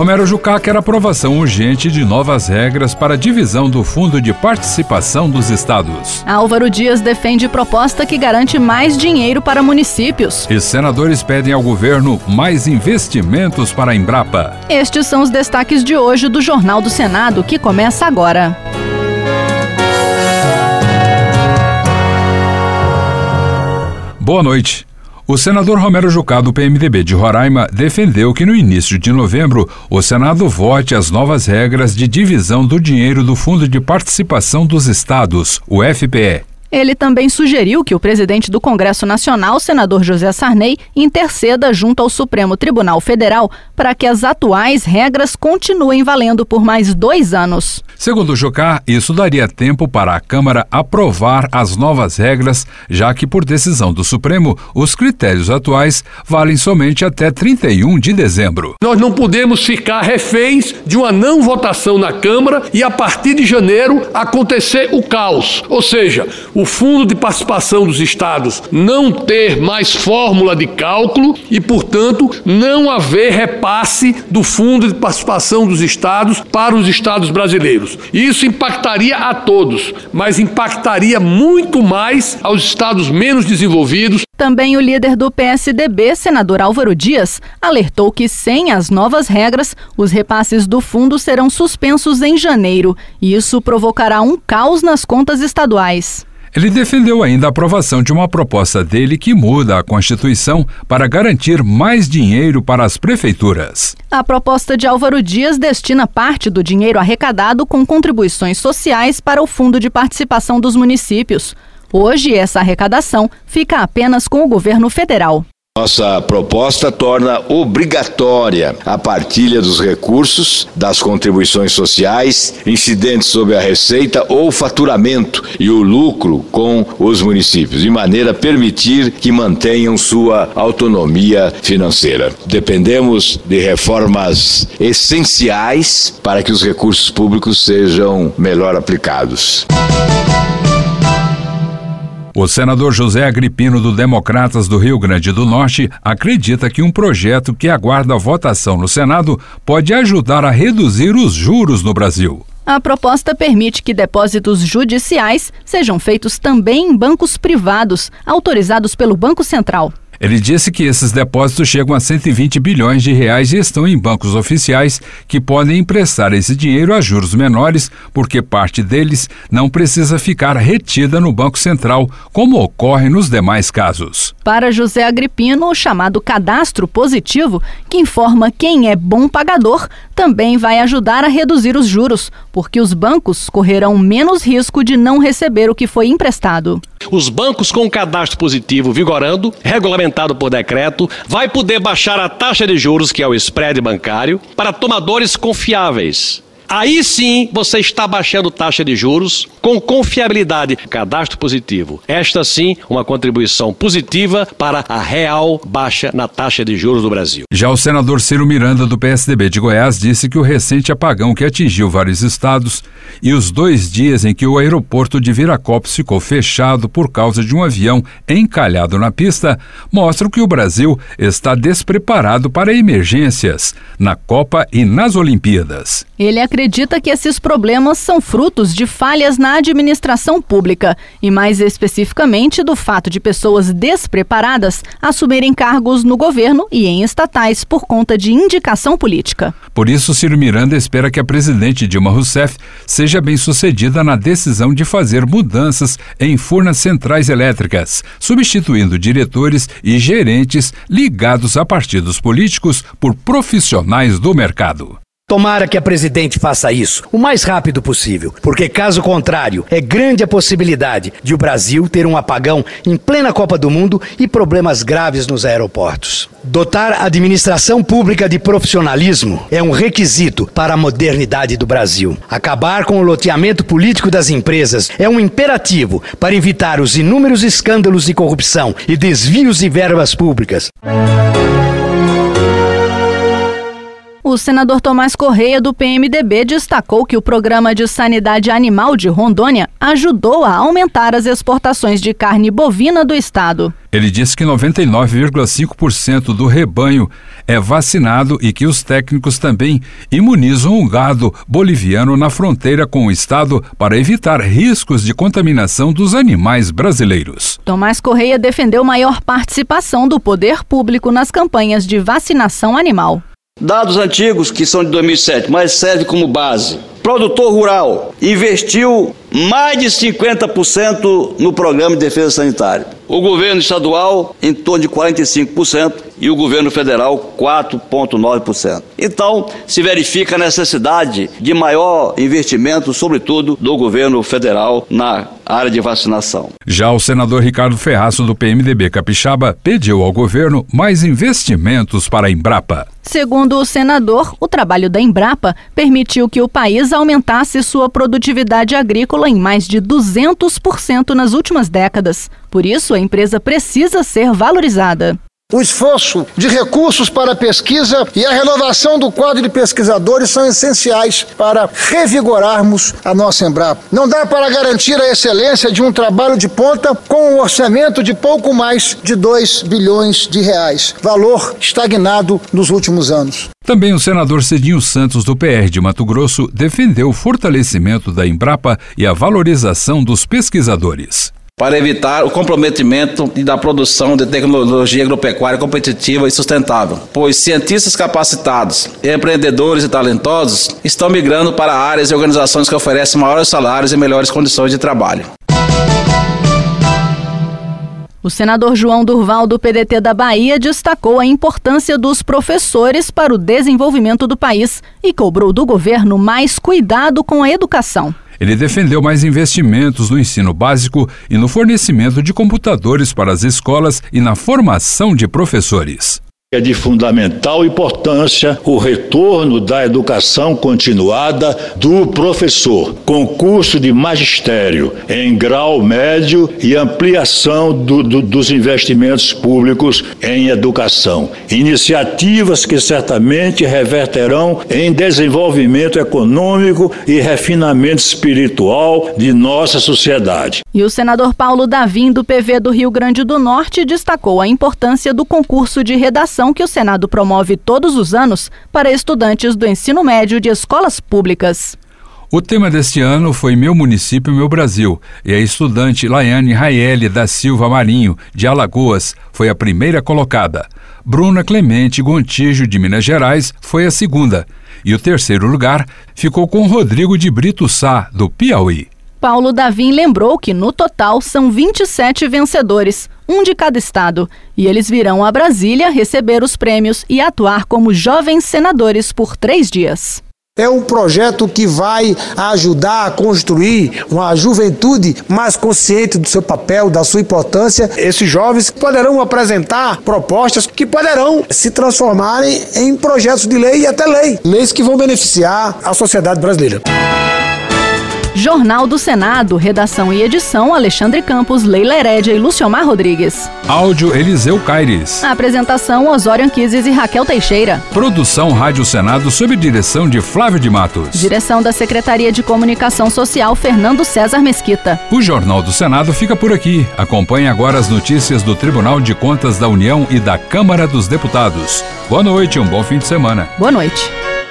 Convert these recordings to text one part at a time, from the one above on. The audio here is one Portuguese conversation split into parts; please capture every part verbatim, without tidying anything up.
Romero Jucá quer aprovação urgente de novas regras para a divisão do Fundo de Participação dos Estados. Álvaro Dias defende proposta que garante mais dinheiro para municípios. E senadores pedem ao governo mais investimentos para a Embrapa. Estes são os destaques de hoje do Jornal do Senado, que começa agora. Boa noite. O senador Romero Jucá, do P M D B de Roraima, defendeu que no início de novembro o Senado vote as novas regras de divisão do dinheiro do Fundo de Participação dos Estados, o F P E. Ele também sugeriu que o presidente do Congresso Nacional, senador José Sarney, interceda junto ao Supremo Tribunal Federal para que as atuais regras continuem valendo por mais dois anos. Segundo Jucá, isso daria tempo para a Câmara aprovar as novas regras, já que, por decisão do Supremo, os critérios atuais valem somente até trinta e um de dezembro. Nós não podemos ficar reféns de uma não votação na Câmara e, a partir de janeiro, acontecer o caos. Ou seja, o Fundo de Participação dos Estados não ter mais fórmula de cálculo e, portanto, não haver repasse do Fundo de Participação dos Estados para os estados brasileiros. Isso impactaria a todos, mas impactaria muito mais aos estados menos desenvolvidos. Também o líder do P S D B, senador Álvaro Dias, alertou que, sem as novas regras, os repasses do fundo serão suspensos em janeiro e isso provocará um caos nas contas estaduais. Ele defendeu ainda a aprovação de uma proposta dele que muda a Constituição para garantir mais dinheiro para as prefeituras. A proposta de Álvaro Dias destina parte do dinheiro arrecadado com contribuições sociais para o Fundo de Participação dos Municípios. Hoje, essa arrecadação fica apenas com o governo federal. Nossa proposta torna obrigatória a partilha dos recursos das contribuições sociais incidentes sobre a receita ou faturamento e o lucro com os municípios, de maneira a permitir que mantenham sua autonomia financeira. Dependemos de reformas essenciais para que os recursos públicos sejam melhor aplicados. O senador José Agripino, do Democratas do Rio Grande do Norte, acredita que um projeto que aguarda votação no Senado pode ajudar a reduzir os juros no Brasil. A proposta permite que depósitos judiciais sejam feitos também em bancos privados, autorizados pelo Banco Central. Ele disse que esses depósitos chegam a cento e vinte bilhões de reais e estão em bancos oficiais que podem emprestar esse dinheiro a juros menores, porque parte deles não precisa ficar retida no Banco Central, como ocorre nos demais casos. Para José Agripino, o chamado cadastro positivo, que informa quem é bom pagador, também vai ajudar a reduzir os juros, porque os bancos correrão menos risco de não receber o que foi emprestado. Os bancos com cadastro positivo vigorando, regulamentado por decreto, vai poder baixar a taxa de juros, que é o spread bancário, para tomadores confiáveis. Aí sim você está baixando taxa de juros com confiabilidade. Cadastro positivo. Esta sim, uma contribuição positiva para a real baixa na taxa de juros do Brasil. Já o senador Ciro Miranda, do P S D B de Goiás, disse que o recente apagão que atingiu vários estados e os dois dias em que o aeroporto de Viracopos ficou fechado por causa de um avião encalhado na pista mostram que o Brasil está despreparado para emergências na Copa e nas Olimpíadas. Ele acredita que esses problemas são frutos de falhas na administração pública e, mais especificamente, do fato de pessoas despreparadas assumirem cargos no governo e em estatais por conta de indicação política. Por isso, Ciro Miranda espera que a presidente Dilma Rousseff seja bem-sucedida na decisão de fazer mudanças em Furnas Centrais Elétricas, substituindo diretores e gerentes ligados a partidos políticos por profissionais do mercado. Tomara que a presidente faça isso o mais rápido possível, porque caso contrário, é grande a possibilidade de o Brasil ter um apagão em plena Copa do Mundo e problemas graves nos aeroportos. Dotar a administração pública de profissionalismo é um requisito para a modernidade do Brasil. Acabar com o loteamento político das empresas é um imperativo para evitar os inúmeros escândalos de corrupção e desvios de verbas públicas. O O senador Tomás Correia, do P M D B, destacou que o Programa de Sanidade Animal de Rondônia ajudou a aumentar as exportações de carne bovina do estado. Ele disse que noventa e nove vírgula cinco por cento do rebanho é vacinado e que os técnicos também imunizam o gado boliviano na fronteira com o estado para evitar riscos de contaminação dos animais brasileiros. Tomás Correia defendeu maior participação do poder público nas campanhas de vacinação animal. Dados antigos, que são de dois mil e sete, mas serve como base. Produtor rural investiu mais de cinquenta por cento no programa de defesa sanitária. O governo estadual em torno de quarenta e cinco por cento e o governo federal quatro vírgula nove por cento. Então, se verifica a necessidade de maior investimento, sobretudo do governo federal na área de vacinação. Já o senador Ricardo Ferraço, do P M D B Capixaba, pediu ao governo mais investimentos para a Embrapa. Segundo o senador, o trabalho da Embrapa permitiu que o país aumentasse sua produtividade agrícola em mais de duzentos por cento nas últimas décadas. Por isso, a empresa precisa ser valorizada. O esforço de recursos para a pesquisa e a renovação do quadro de pesquisadores são essenciais para revigorarmos a nossa Embrapa. Não dá para garantir a excelência de um trabalho de ponta com um orçamento de pouco mais de dois bilhões de reais, valor estagnado nos últimos anos. Também o senador Cidinho Santos, do P R de Mato Grosso, defendeu o fortalecimento da Embrapa e a valorização dos pesquisadores. Para evitar o comprometimento da produção de tecnologia agropecuária competitiva e sustentável, pois cientistas capacitados, empreendedores e talentosos estão migrando para áreas e organizações que oferecem maiores salários e melhores condições de trabalho. O senador João Durval, do P D T da Bahia, destacou a importância dos professores para o desenvolvimento do país e cobrou do governo mais cuidado com a educação. Ele defendeu mais investimentos no ensino básico e no fornecimento de computadores para as escolas e na formação de professores. É de fundamental importância o retorno da educação continuada do professor, concurso de magistério em grau médio e ampliação do, do, dos investimentos públicos em educação. Iniciativas que certamente reverterão em desenvolvimento econômico e refinamento espiritual de nossa sociedade. E o senador Paulo Davim, do P V do Rio Grande do Norte, destacou a importância do concurso de redação que o Senado promove todos os anos para estudantes do ensino médio de escolas públicas. O tema deste ano foi Meu Município, Meu Brasil, e a estudante Laiane Raeli da Silva Marinho, de Alagoas, foi a primeira colocada. Bruna Clemente Gontijo, de Minas Gerais, foi a segunda. E o terceiro lugar ficou com Rodrigo de Brito Sá, do Piauí. Paulo Davim lembrou que, no total, são vinte e sete vencedores, um de cada estado, e eles virão a Brasília receber os prêmios e atuar como jovens senadores por três dias. É um projeto que vai ajudar a construir uma juventude mais consciente do seu papel, da sua importância. Esses jovens poderão apresentar propostas que poderão se transformarem em projetos de lei e até lei. Leis que vão beneficiar a sociedade brasileira. Jornal do Senado, redação e edição, Alexandre Campos, Leila Herédia e Luciomar Rodrigues. Áudio, Eliseu Caires. A apresentação, Osório Anquises e Raquel Teixeira. Produção Rádio Senado, sob direção de Flávio de Matos. Direção da Secretaria de Comunicação Social, Fernando César Mesquita. O Jornal do Senado fica por aqui. Acompanhe agora as notícias do Tribunal de Contas da União e da Câmara dos Deputados. Boa noite e um bom fim de semana. Boa noite.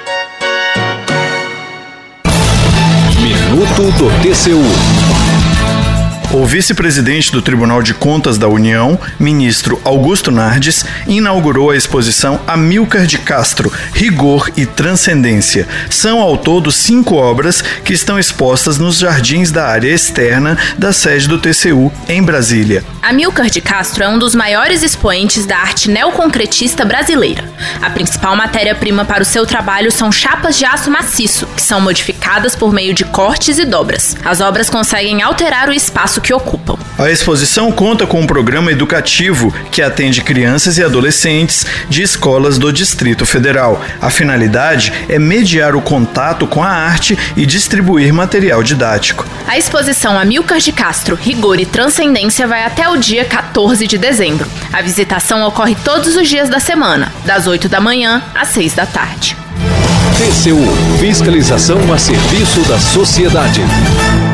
Minuto do T C U. O vice-presidente do Tribunal de Contas da União, ministro Augusto Nardes, inaugurou a exposição Amílcar de Castro, Rigor e Transcendência. São ao todo cinco obras que estão expostas nos jardins da área externa da sede do T C U, em Brasília. Amílcar de Castro é um dos maiores expoentes da arte neoconcretista brasileira. A principal matéria-prima para o seu trabalho são chapas de aço maciço, que são modificadas por meio de cortes e dobras. As obras conseguem alterar o espaço que ocupam. A exposição conta com um programa educativo que atende crianças e adolescentes de escolas do Distrito Federal. A finalidade é mediar o contato com a arte e distribuir material didático. A exposição Amílcar de Castro, Rigor e Transcendência vai até o dia quatorze de dezembro. A visitação ocorre todos os dias da semana, das oito da manhã às seis da tarde. T C U. Fiscalização a serviço da sociedade.